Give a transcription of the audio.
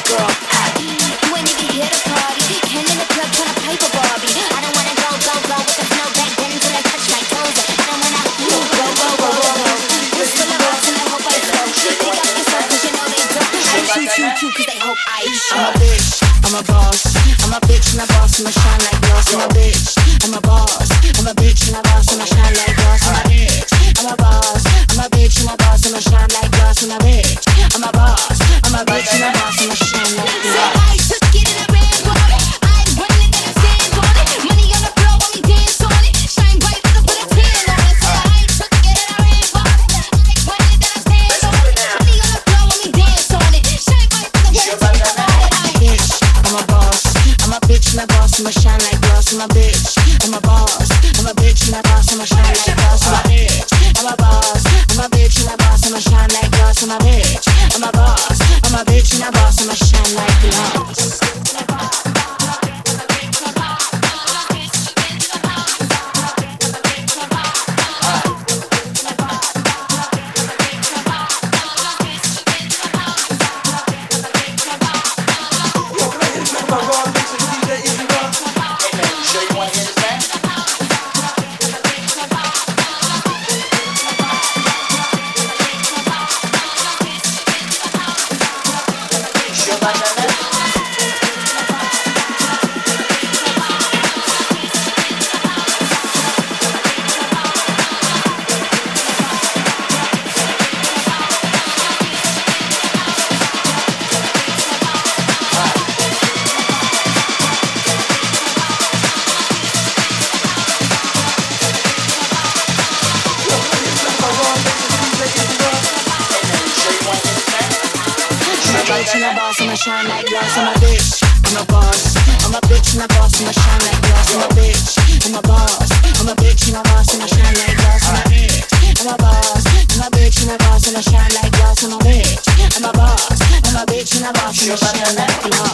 girl. You ain't even here to party. Came in the club tryna paper Barbie. I don't wanna go with the flow back then until I touch my toes. I don't wanna go. Just full of rocks and I hope I flow. Pick up yourself 'cause you know they don't. I shoot 'cause they hope I show. I'm a bitch, I'm a boss. I'm a bitch and a boss and I shine like glass. I'm a bitch, I'm a boss. I'm a bitch and a boss and I shine like glass. I'm a bitch, I'm a boss. I'm a bitch and a boss and I shine like glass. I'm a bitch, I'm a boss. I'm a bitch and a boss and I shine like glass. So I took it and I ran for it. I ain't running it, then I stand on it. Money on the floor when we dance on it. Shine bright, I can put a tan on it. So I took it and I ran for it. I ain't running it, then I stand on it. Money on the floor when we dance on it. Shine bright, I can put a tan on it. I'm a bitch, I'm a boss. I'm a bitch and a boss and I shine like glass. I'm a bitch, I'm a boss. I'm a bitch and a boss and I shine like glass. I'm a bitch, I'm a boss. I'm a bitch and a boss and I shine like glass. I'm a bitch, I'm a boss. I'm a bitch and a boss and I shine like glass. Shine like glass, I'm a bitch, I'm a boss. I'm a bitch and a boss and I shine like glass. I'm a bitch, I'm a boss. I'm a bitch and a boss and I shine like glass. I'm a bitch, I'm a boss. I'm a bitch and a boss and I shine like glass. I'm a bitch, I'm a boss. I'm a bitch and a boss and I shine like glass.